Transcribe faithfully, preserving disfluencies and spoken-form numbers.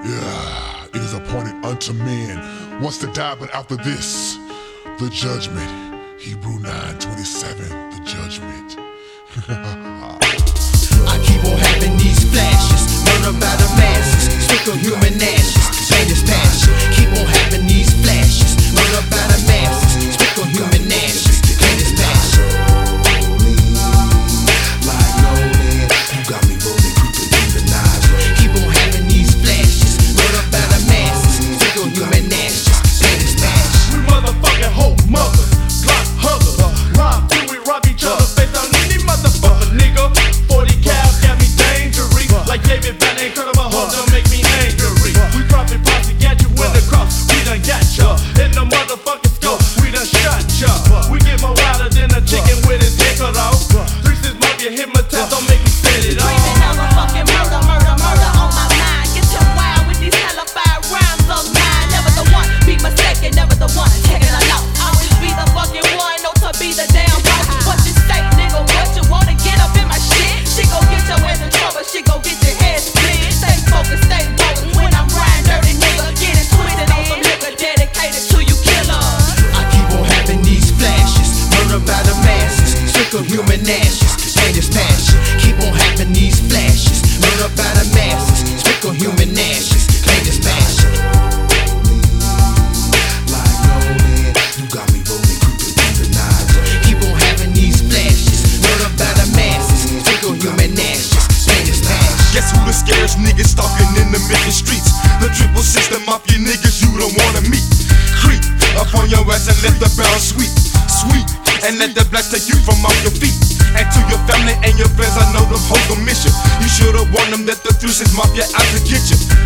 Yeah, it is appointed unto men once to die, but after this, the judgment. Hebrew nine twenty-seven, the judgment. I keep on having these flashes, murder by the masses, sick of human ashes, latest passion. Keep on having these flashes, murder by the masses, sick of human ashes, latest passion. Like loaded, you got me rolling, creeping in the knives. Keep on having these flashes, murder by the masses, sick of human ashes, latest passion. We motherfucking hope mother, Glock hugger, rhyme till we rob each other face down any motherfucker nigga. Forty cal got me dangerous, like David Van Incredible Hulk don't make me angry. We dropping posse, got you in the cross, we done got ya in the motherfucking scope, we done shot ya. We get more wilder than a chicken with his dick cut off. Three six mafia hypnotized, don't make me set it off. Screaming out a fucking murder, murder, murder on my mind. Get your wild with these hellified rhymes of mine. Never the one, be mistaken, never the one taking a loss. Always be the fucking one, no to be the damn boss. What you say, nigga? What you wanna get up in my shit? She gon' get your ass in trouble, she gon' get your head split. Stay focused, stay focused when I'm riding dirty, nigga. Getting twisted on some liquor dedicated to you killers. I keep on having these flashes, murder by the masses, sick of human ashes, latest passion. Keep on having these flashes, murder by the masses, sick of human ashes, latest passion. Like loaded, you got me rolling, creeping in the knives. Keep on having these flashes, murder by the masses, sick of human ashes, latest passion. Guess who the scariest niggas stalking in the Memphis streets? The triple system mafia niggas you don't wanna meet. Creep up on your ass and let the barrel sweep, sweep, and let the blast take you from off your feet. And to your family and your friends, I know them hold the mission. You should've warned them that the three six mafia out to get you.